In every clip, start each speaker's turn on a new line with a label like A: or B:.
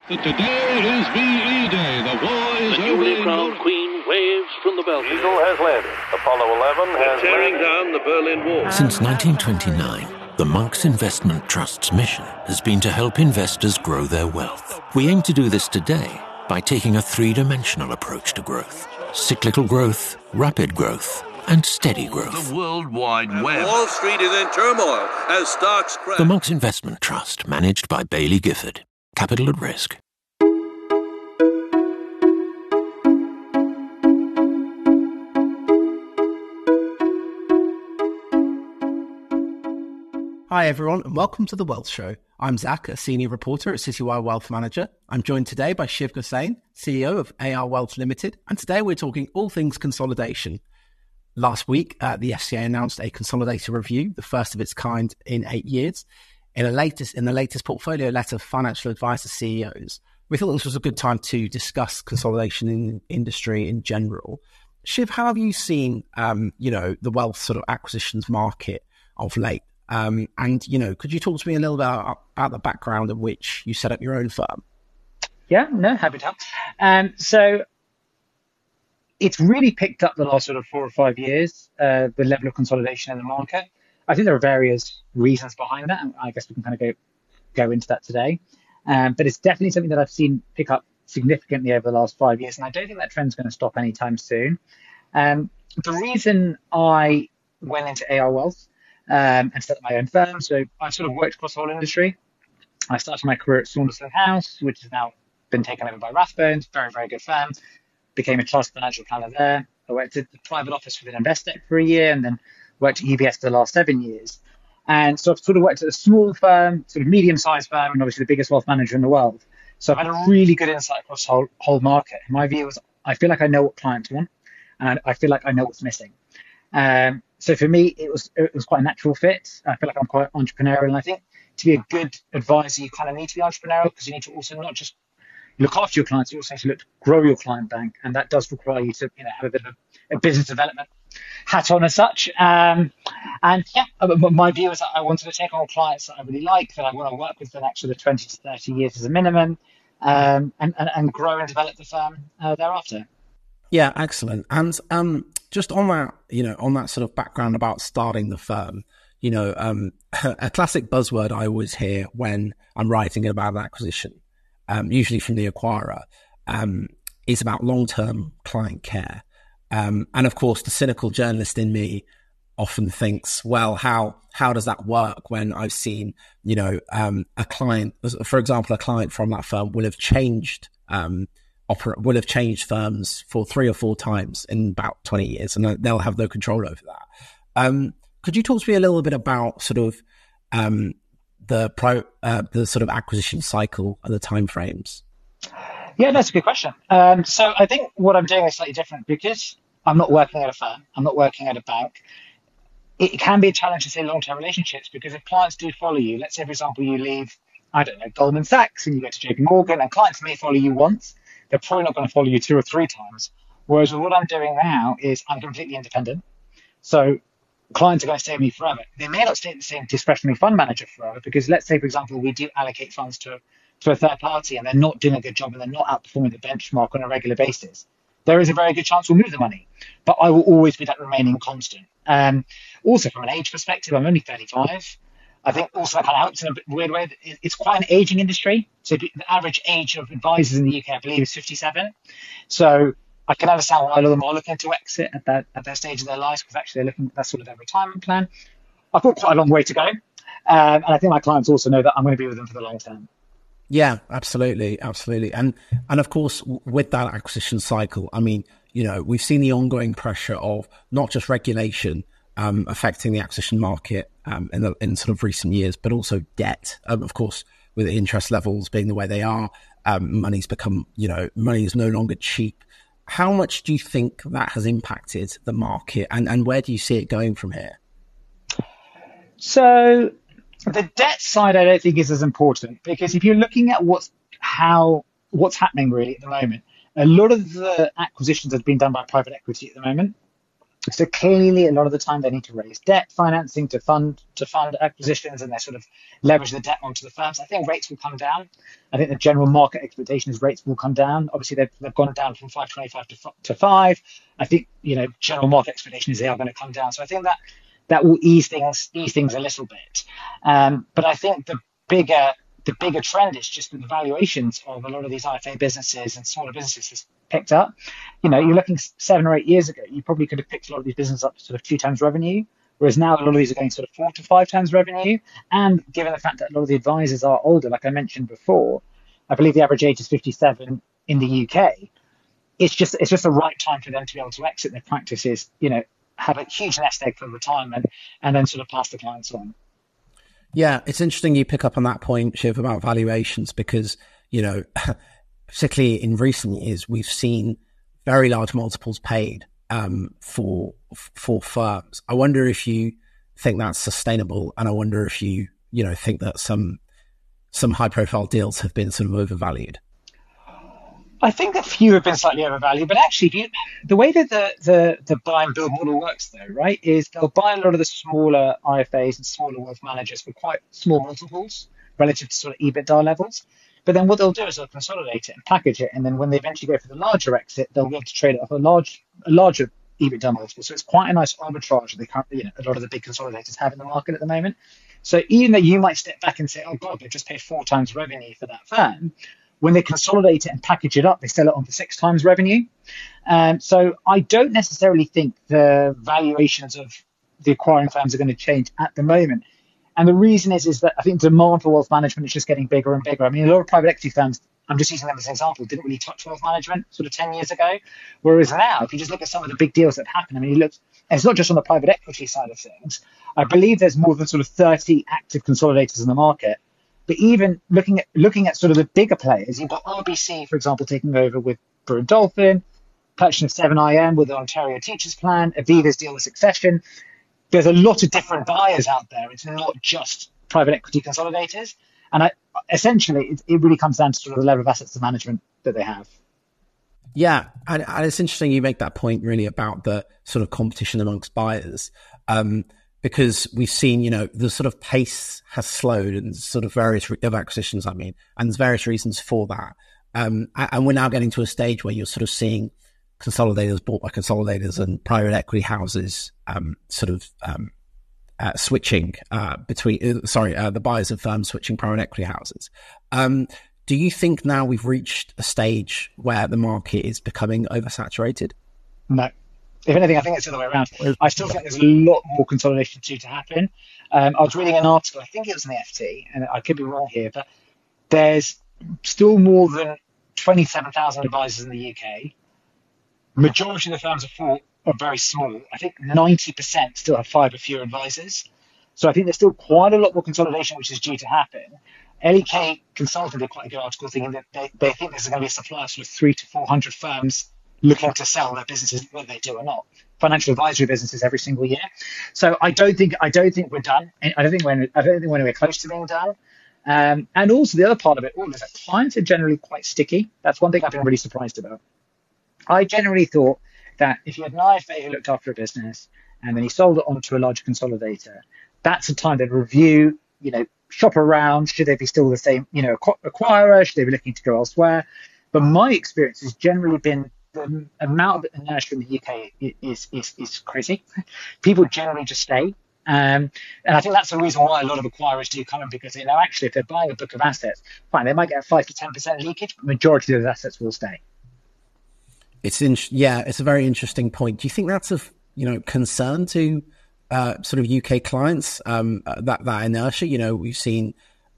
A: Today is VE Day. The war is
B: The newly crowned Queen waves from the balcony.
C: Eagle has landed. Apollo 11 has
B: Tearing
C: landed.
B: down the Berlin Wall.
D: Since 1929, the Monks Investment Trust's mission has been to help investors grow their wealth. We aim to do this today by taking a three-dimensional approach to growth. Cyclical growth, rapid growth, and steady growth.
B: The World Wide Web.
E: Wall Street is in turmoil as stocks crash.
D: The Monks Investment Trust, managed by Bailey Gifford. Capital at risk.
F: Hi everyone and welcome to The Wealth Show. I'm Zach, a senior reporter at Citywire Wealth Manager. I'm joined today by Shiv Gosain, CEO of AR Wealth Limited, and today we're talking all things consolidation. Last week, the FCA announced a consolidated review, the first of its kind in 8 years. In the latest portfolio letter of financial advisor CEOs, we thought this was a good time to discuss consolidation in the industry in general. Shiv, how have you seen, the wealth sort of acquisitions market of late? And, could you talk to me a little bit about the background in which you set up your own firm?
G: Yeah, no, happy to help. So it's really picked up the last sort of 4 or 5 years, the level of consolidation in the market. I think there are various reasons behind that, and I guess we can kind of go into that today. But it's definitely something that I've seen pick up significantly over the last 5 years, and I don't think that trend's going to stop anytime soon. The reason I went into AR Wealth and set up my own firm, so I've sort of worked across the whole industry. I started my career at Saunderson House, which has now been taken over by Rathbones, very, very good firm. Became a chartered financial planner there. I worked at the private office within Investec for a year, and then worked at UBS for the last 7 years. And so I've sort of worked at a small firm, sort of medium-sized firm, and obviously the biggest wealth manager in the world. So I've had a really good insight across the whole market. My view is I feel like I know what clients want, and I feel like I know what's missing. So for me, it was quite a natural fit. I feel like I'm quite entrepreneurial, and I think to be a good advisor, you kind of need to be entrepreneurial because you need to also not just look after your clients, you also need to look to grow your client bank, and that does require you to have a bit of a business development hat on as such. My view is that I wanted to take on clients that I really like, that I want to work with for the next sort of 20 to 30 years as a minimum, and grow and develop the firm thereafter.
F: Yeah, excellent. And just on that, on that sort of background about starting the firm, a classic buzzword I always hear when I'm writing about an acquisition, usually from the acquirer, is about long-term client care. And of course, the cynical journalist in me often thinks, well, how does that work when I've seen, a client, for example, a client from that firm will have changed firms for 3 or 4 times in about 20 years, and they'll have no control over that. Could you talk to me a little bit about sort of the sort of acquisition cycle and the timeframes?
G: Yeah, that's a good question. So I think what I'm doing is slightly different because I'm not working at a firm. I'm not working at a bank. It can be a challenge to say long-term relationships because if clients do follow you, let's say, for example, you leave, Goldman Sachs and you go to JP Morgan, and clients may follow you once. They're probably not going to follow you 2 or 3 times. Whereas what I'm doing now is I'm completely independent. So clients are going to stay with me forever. They may not stay at the same discretionary fund manager forever because let's say, for example, we do allocate funds to a third party and they're not doing a good job and they're not outperforming the benchmark on a regular basis. There is a very good chance we'll move the money, but I will always be that remaining constant. Also, from an age perspective, I'm only 35. I think also that kind of helps in a weird way. It's quite an aging industry. So the average age of advisors in the UK, I believe, is 57. So I can understand why a lot of them are looking to exit at that stage of their lives because actually they're looking at that sort of their retirement plan. I've got quite a long way to go. And I think my clients also know that I'm going to be with them for the long term.
F: Yeah, absolutely. And of course, with that acquisition cycle, I mean, we've seen the ongoing pressure of not just regulation affecting the acquisition market in sort of recent years, but also debt. Of course, with interest levels being the way they are, money is no longer cheap. How much do you think that has impacted the market, and where do you see it going from here?
G: So the debt side, I don't think is as important because if you're looking at what's happening really at the moment, a lot of the acquisitions have been done by private equity at the moment. So clearly, a lot of the time they need to raise debt financing to fund acquisitions, and they sort of leverage the debt onto the firms. I think rates will come down. I think the general market expectation is rates will come down. Obviously, they've gone down from 5.25 to 5. I think general market expectation is they are going to come down. So I think that will ease things a little bit. But I think the bigger trend is just that the valuations of a lot of these IFA businesses and smaller businesses has picked up. You're looking 7 or 8 years ago, you probably could have picked a lot of these businesses up to sort of 2 times revenue, whereas now a lot of these are going sort of 4 to 5 times revenue. And given the fact that a lot of the advisors are older, like I mentioned before, I believe the average age is 57 in the UK. It's just the right time for them to be able to exit their practices, have a huge nest egg for retirement, and then sort of pass the clients on.
F: Yeah, it's interesting you pick up on that point, Shiv, about valuations, because, particularly in recent years, we've seen very large multiples paid for firms. I wonder if you think that's sustainable, and I wonder if you think that some high-profile deals have been sort of overvalued.
G: I think a few have been slightly overvalued, but actually, the way that the buy and build model works, though, right, is they'll buy a lot of the smaller IFAs and smaller wealth managers for quite small multiples relative to sort of EBITDA levels. But then what they'll do is they'll consolidate it and package it, and then when they eventually go for the larger exit, they'll be able to trade it off a larger EBITDA multiple. So it's quite a nice arbitrage that they can't, a lot of the big consolidators have in the market at the moment. So even though you might step back and say, "Oh God, they've just paid 4 times revenue for that firm," when they consolidate it and package it up, they sell it on for 6 times revenue. So I don't necessarily think the valuations of the acquiring firms are going to change at the moment. And the reason is that I think demand for wealth management is just getting bigger and bigger. I mean, a lot of private equity firms, I'm just using them as an example, didn't really touch wealth management sort of 10 years ago. Whereas now, if you just look at some of the big deals that happen, I mean, and it's not just on the private equity side of things. I believe there's more than sort of 30 active consolidators in the market. But even looking at sort of the bigger players, you've got RBC, for example, taking over with Brewin Dolphin, purchasing 7IM with the Ontario Teachers Plan, Aviva's deal with Succession. There's a lot of different buyers out there. It's not just private equity consolidators. And essentially, it really comes down to sort of the level of assets to management that they have.
F: Yeah, and it's interesting you make that point really about the sort of competition amongst buyers. Because we've seen, the sort of pace has slowed and sort of various of acquisitions, and there's various reasons for that. And we're now getting to a stage where you're sort of seeing consolidators bought by consolidators and private equity houses switching the buyers of firms switching private equity houses. Do you think now we've reached a stage where the market is becoming oversaturated?
G: No. If anything, I think it's the other way around. I still think there's a lot more consolidation due to happen. I was reading an article, I think it was in the FT, and I could be wrong here, but there's still more than 27,000 advisors in the UK. Majority of the firms are very small. I think 90% still have 5 or fewer advisors. So I think there's still quite a lot more consolidation which is due to happen. LEK Consulting did quite a good article thinking that they think there's going to be a supply of sort of 300 to 400 firms looking to sell their businesses, whether they do or not, financial advisory businesses every single year. So I don't think we're done. I don't think we're close to being done. And also the other part of it all is that clients are generally quite sticky. That's one thing I've been really surprised about. I generally thought that if you had an IFA who looked after a business and then he sold it on to a larger consolidator, that's the time they'd review, shop around. Should they be still the same, acquirer? Should they be looking to go elsewhere? But my experience has generally been the amount of inertia in the UK is crazy. People generally just stay. And I think that's the reason why a lot of acquirers do come in, because they know actually if they're buying a book of assets, fine, they might get 5 to 10% leakage, but the majority of those assets will stay.
F: It's a very interesting point. Do you think that's of concern to sort of UK clients, that inertia? We've seen,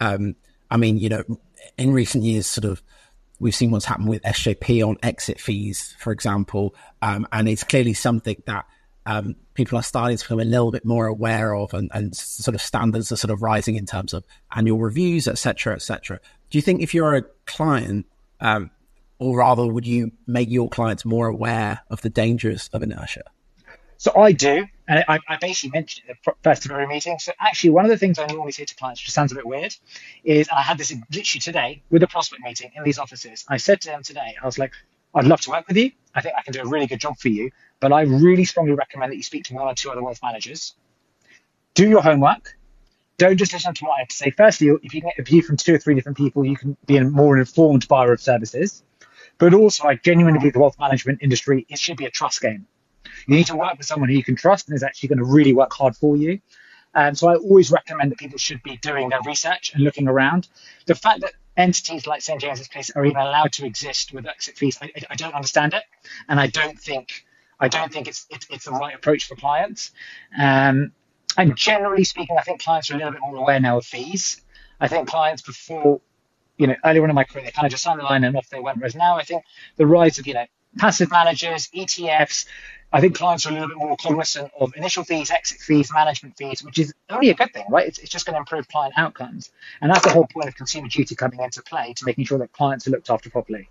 F: in recent years, sort of, we've seen what's happened with SJP on exit fees, for example, and it's clearly something that people are starting to become a little bit more aware of, and sort of standards are sort of rising in terms of annual reviews, et cetera, et cetera. Do you think if you're a client, or rather, would you make your clients more aware of the dangers of inertia?
G: So I do, and I basically mentioned it at the first of every meeting. So actually, one of the things I normally say to clients, which sounds a bit weird, is I had this literally today with a prospect meeting in these offices. I said to them today, I was like, I'd love to work with you. I think I can do a really good job for you. but I really strongly recommend that you speak to one or two other wealth managers. Do your homework. Don't just listen to what I have to say. Firstly, if you can get a view from 2 or 3 different people, you can be a more informed buyer of services. But also, I genuinely believe the wealth management industry, it should be a trust game. You need to work with someone who you can trust and is actually going to really work hard for you. So I always recommend that people should be doing their research and looking around. The fact that entities like St. James's Place are even allowed to exist with exit fees, I don't understand it, and I don't think it's the right approach for clients. And generally speaking, I think clients are a little bit more aware now of fees. I think clients before, earlier on in my career, they kind of just signed the line and off they went. Whereas now I think the rise of, passive managers, ETFs, I think clients are a little bit more cognizant of initial fees, exit fees, management fees, which is only a good thing, right? It's just going to improve client outcomes. And that's the whole point of Consumer Duty coming into play, to making sure that clients are looked after properly.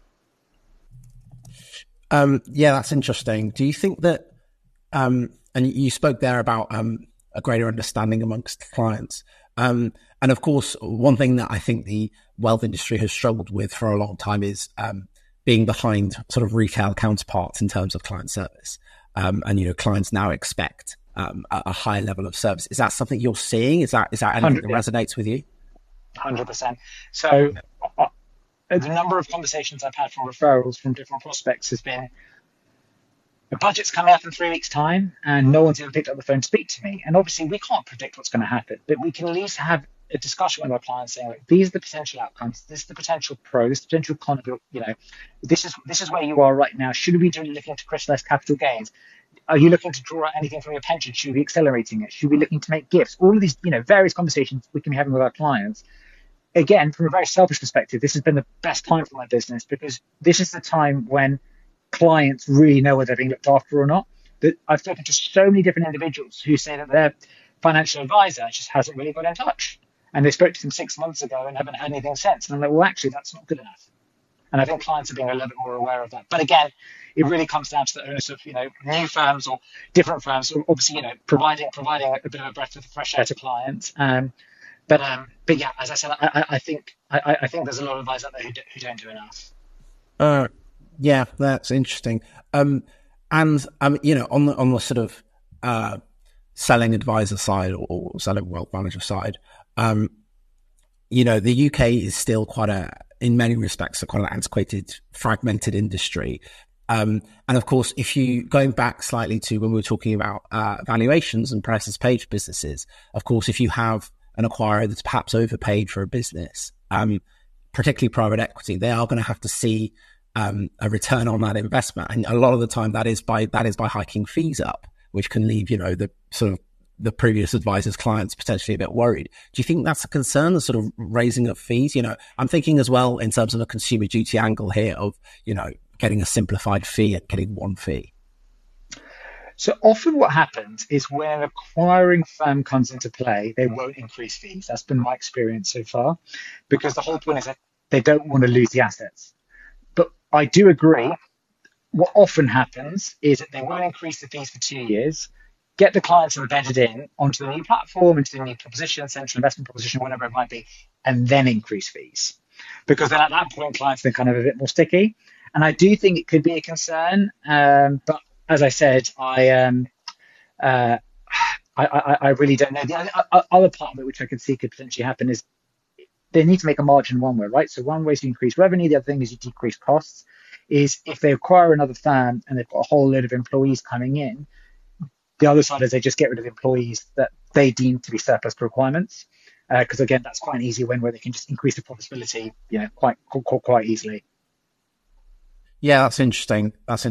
F: Yeah, that's interesting. Do you think that, and you spoke there about a greater understanding amongst clients. And of course, one thing that I think the wealth industry has struggled with for a long time is being behind sort of retail counterparts in terms of client service. And, clients now expect a high level of service. Is that something you're seeing? Is that anything that resonates with you?
G: 100%. So the number of conversations I've had from referrals from different prospects has been, the budget's coming up in 3 weeks' time and no one's ever picked up the phone to speak to me. And obviously we can't predict what's going to happen, but we can at least have a discussion with our clients saying, like, these are the potential outcomes, this is the potential pro, this is the potential con, this is where you are right now. Should we be looking to crystallize capital gains? Are you looking to draw out anything from your pension? Should we be accelerating it? Should we be looking to make gifts? All of these, various conversations we can be having with our clients. Again, from a very selfish perspective, this has been the best time for my business, because this is the time when clients really know whether they're being looked after or not. That I've spoken to so many different individuals who say that their financial advisor just hasn't really got in touch. And they spoke to them 6 months ago and haven't had anything since. And I'm like, well, actually, that's not good enough. And I think clients are being a little bit more aware of that. But again, it really comes down to the onus of, new firms or different firms, or obviously, providing a bit of a breath of fresh air to clients. But yeah, as I said, I think there's a lot of advisors out there who don't do enough.
F: Yeah, that's interesting. And on the sort of selling advisor side or selling wealth manager side, the UK is still in many respects, quite an antiquated, fragmented industry. And of course, if you going back slightly to when we were talking about valuations and prices paid for businesses, of course, if you have an acquirer that's perhaps overpaid for a business, particularly private equity, they are going to have to see a return on that investment, and a lot of the time that is by hiking fees up, which can leave the previous advisor's clients potentially a bit worried. Do you think that's a concern, the sort of raising of fees? I'm thinking as well in terms of a Consumer Duty angle here of getting a simplified fee and getting one fee.
G: So often what happens is when an acquiring firm comes into play, they won't increase fees. That's been my experience so far, because the whole point is that they don't want to lose the assets. But I do agree, what often happens is that they won't increase the fees for 2 years, get the clients embedded in onto the new platform, into the new proposition, central investment proposition, whatever it might be, and then increase fees. Because then at that point, clients are kind of a bit more sticky. And I do think it could be a concern. But as I said, I really don't know. The other part of it, which I could see could potentially happen, is they need to make a margin one way, right? So one way is to increase revenue. The other thing is you decrease costs. Is if they acquire another firm and they've got a whole load of employees coming in, the other side is they just get rid of employees that they deem to be surplus to requirements. Because again, that's quite an easy win where they can just increase the profitability, quite easily.
F: Yeah, that's interesting.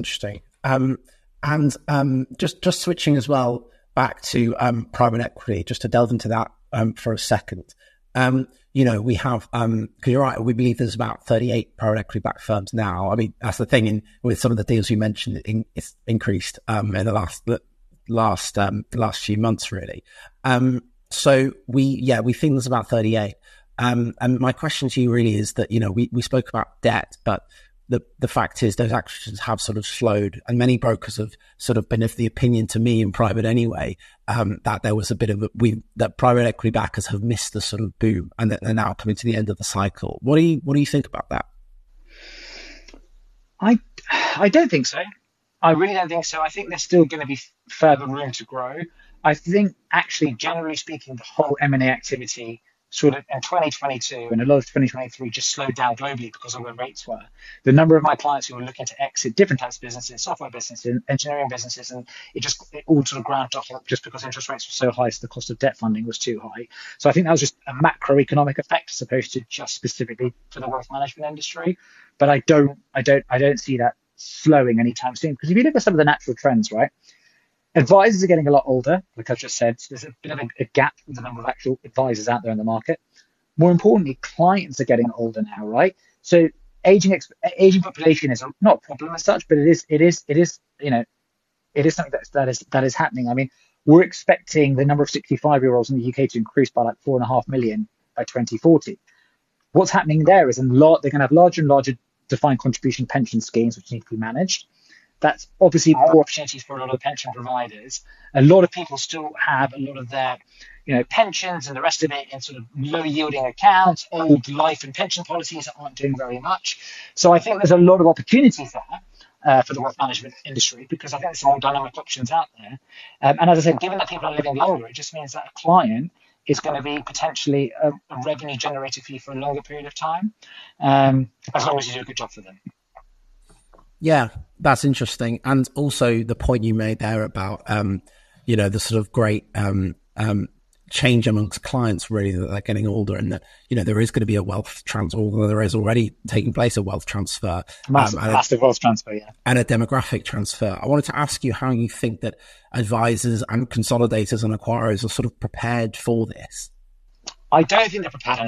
F: And just switching as well back to private equity, just to delve into that for a second. We have, because you're right, we believe there's about 38 private equity backed firms now. I mean, that's the thing with some of the deals you mentioned, it's increased in the last few months, really. So we think there's about 38. And my question to you really is that, we spoke about debt, but the fact is those actions have sort of slowed, and many brokers have sort of been of the opinion, to me in private anyway, that there was a bit of that private equity backers have missed the sort of boom and that they're now coming to the end of the cycle. What do you think about that?
G: I don't think so. I really don't think so. I think there's still going to be further room to grow. I think, actually, generally speaking, the whole M&A activity sort of in 2022 and a lot of 2023 just slowed down globally because of where rates were. The number of my clients who were looking to exit different types of businesses, software businesses, engineering businesses, and it all sort of ground off just because interest rates were so high, so the cost of debt funding was too high. So I think that was just a macroeconomic effect as opposed to just specifically for the wealth management industry. But I don't see that slowing anytime soon, because if you look at some of the natural trends, right? Advisors are getting a lot older, like I've just said. So there's a bit of a gap with the number of actual advisors out there in the market. More importantly, clients are getting older now, right? So aging population is not a problem as such, but it is something that is happening. I mean, we're expecting the number of 65-year-olds in the UK to increase by like 4.5 million by 2040. What's happening there is they're going to have larger and larger defined contribution pension schemes which need to be managed. That's obviously more opportunities for a lot of pension providers. A lot of people still have a lot of their, pensions and the rest of it in sort of low-yielding accounts, old life and pension policies that aren't doing very much. So I think there's a lot of opportunities there for the wealth management industry, because I think there's some more dynamic options out there. And as I said, given that people are living longer, it just means that a client is going to be potentially a revenue generator fee for a longer period of time, as long as you do a good job for them.
F: Yeah, that's interesting. And also the point you made there about, the sort of great change amongst clients, really, that they're getting older, and that, there is going to be a wealth transfer, although there is already taking place a wealth transfer.
G: Massive wealth transfer, yeah.
F: And a demographic transfer. I wanted to ask you how you think that advisors and consolidators and acquirers are sort of prepared for this.
G: I don't think they're prepared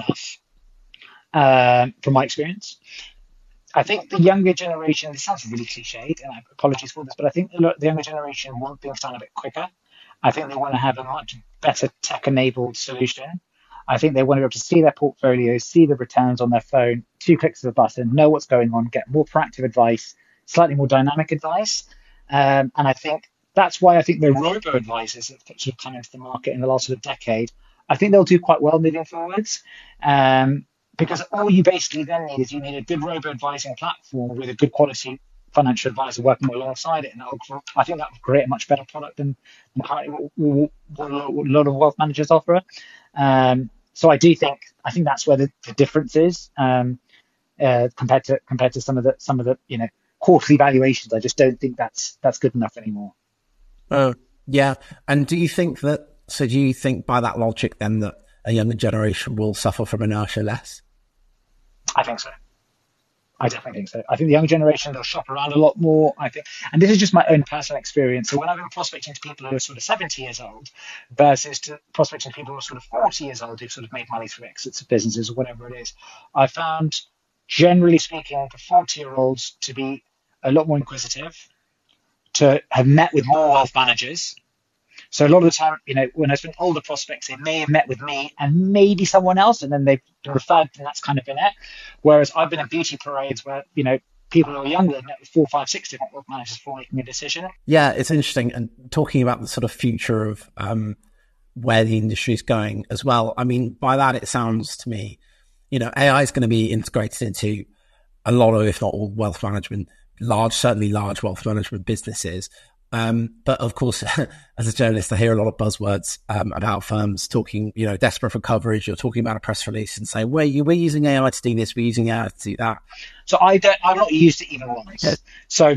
G: enough, from my experience. I think the younger generation, this sounds really cliched, and apologies for this, but I think the younger generation want things done a bit quicker. I think they want to have a much better tech-enabled solution. I think they want to be able to see their portfolios, see the returns on their phone, 2 clicks of a button, know what's going on, get more proactive advice, slightly more dynamic advice. And I think that's why I think the robo-advisors that sort of come into the market in the last sort of decade, I think they'll do quite well moving forwards. Because all you basically then need is a good robo-advising platform with a good quality financial advisor working alongside it. And I think that would create a much better product than currently what a lot of wealth managers offer. So I think that's where the difference is compared to some of the quarterly valuations. I just don't think that's good enough anymore.
F: Yeah. And do you think by that logic then that a younger generation will suffer from inertia less?
G: I think so. I definitely think so. I think the younger generation, they'll shop around a lot more, I think. And this is just my own personal experience. So when I've been prospecting to people who are sort of 70 years old versus to prospecting to people who are sort of 40 years old who've sort of made money through exits of businesses or whatever it is, I found, generally speaking, the 40-year-olds to be a lot more inquisitive, to have met with more wealth managers. So a lot of the time, when I've been older prospects, they may have met with me and maybe someone else, and then they've referred, and that's kind of been it. Whereas I've been at beauty parades where, people who are younger have met with 4, 5, 6 different wealth managers before making a decision.
F: Yeah, it's interesting. And talking about the sort of future of where the industry is going as well. I mean, by that, it sounds to me, AI is going to be integrated into a lot of, if not all, wealth management, certainly large wealth management businesses. But of course, as a journalist, I hear a lot of buzzwords about firms talking, desperate for coverage. You're talking about a press release and saying, we're using AI to do this, we're using AI to do that.
G: So I've not used it even once. Yes. So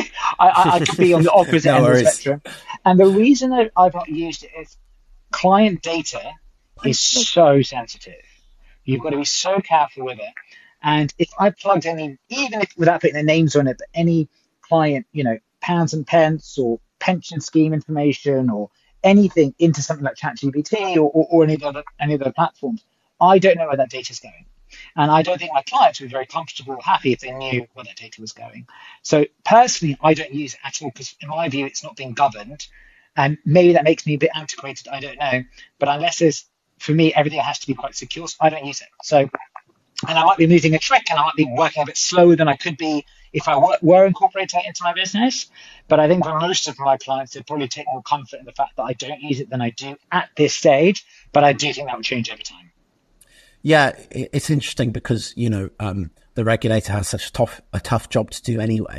G: I could be on the opposite end of the spectrum. And the reason that I've not used it is client data is so sensitive. You've got to be so careful with it. And if I plugged even if without putting their names on it, but any client, pounds and pence or pension scheme information or anything into something like ChatGPT or any of the platforms, I don't know where that data is going. And I don't think my clients would be very comfortable or happy if they knew where that data was going. So personally, I don't use it at all because in my view, it's not being governed. And maybe that makes me a bit antiquated, I don't know. But for me, everything has to be quite secure, so I don't use it. So, and I might be losing a trick and I might be working a bit slower than I could be if I were incorporating it into my business. But I think for most of my clients, they'd probably take more comfort in the fact that I don't use it than I do at this stage. But I do think that would change over time.
F: Yeah, it's interesting because, the regulator has such a tough job to do anyway.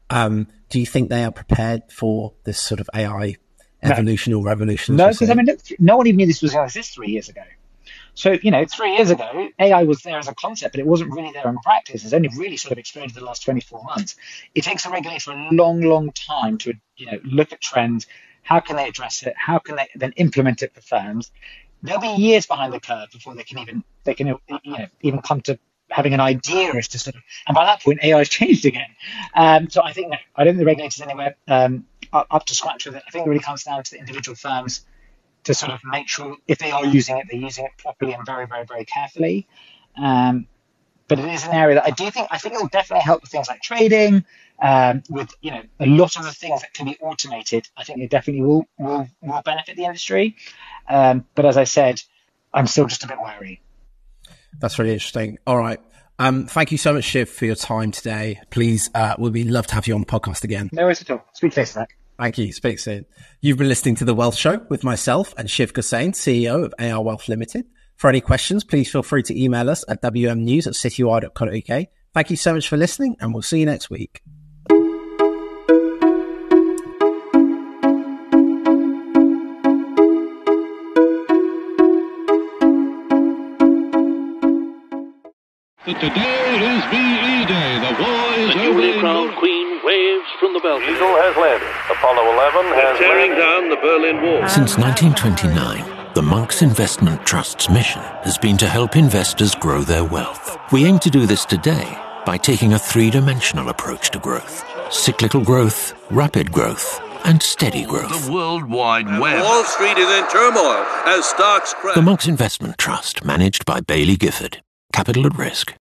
F: Do you think they are prepared for this sort of AI evolution or revolution?
G: No, because look, no one even knew this was going to exist 3 years ago. So, 3 years ago, AI was there as a concept, but it wasn't really there in practice. It's only really sort of exploded in the last 24 months. It takes a regulator a long, long time to, look at trends. How can they address it? How can they then implement it for firms? They'll be years behind the curve before they can even come to having an idea as to sort of, and by that point, AI has changed again. So I don't think the regulators anywhere up to scratch with it. I think it really comes down to the individual firms to sort of make sure if they are using it, they're using it properly and very, very, very carefully. But it is an area that I think it will definitely help with things like trading, with a lot of the things that can be automated. I think it definitely will benefit the industry. But as I said, I'm still just a bit wary.
F: That's really interesting. All right. Thank you so much, Shiv, for your time today. Please, we'd love to have you on the podcast again.
G: No worries at all. Speak to you later.
F: Thank you. Speak soon. You've been listening to The Wealth Show with myself and Shiv Hussain, CEO of AR Wealth Limited. For any questions, please feel free to email us at wmnews@citywire.co.uk. Thank you so much for listening, and we'll see you next week.
A: Today is VE Day. The war is
B: The
A: over.
B: newly crowned queen waves from the balcony.
C: Eagle has landed. Apollo 11 has
B: Tearing
C: landed.
B: down the Berlin Wall.
D: Since 1929, the Monks Investment Trust's mission has been to help investors grow their wealth. We aim to do this today by taking a three-dimensional approach to growth: cyclical growth, rapid growth, and steady growth.
B: The World Wide Web. Wall Street is in turmoil as stocks crash.
D: The Monks Investment Trust, managed by Baillie Gifford. Capital at risk.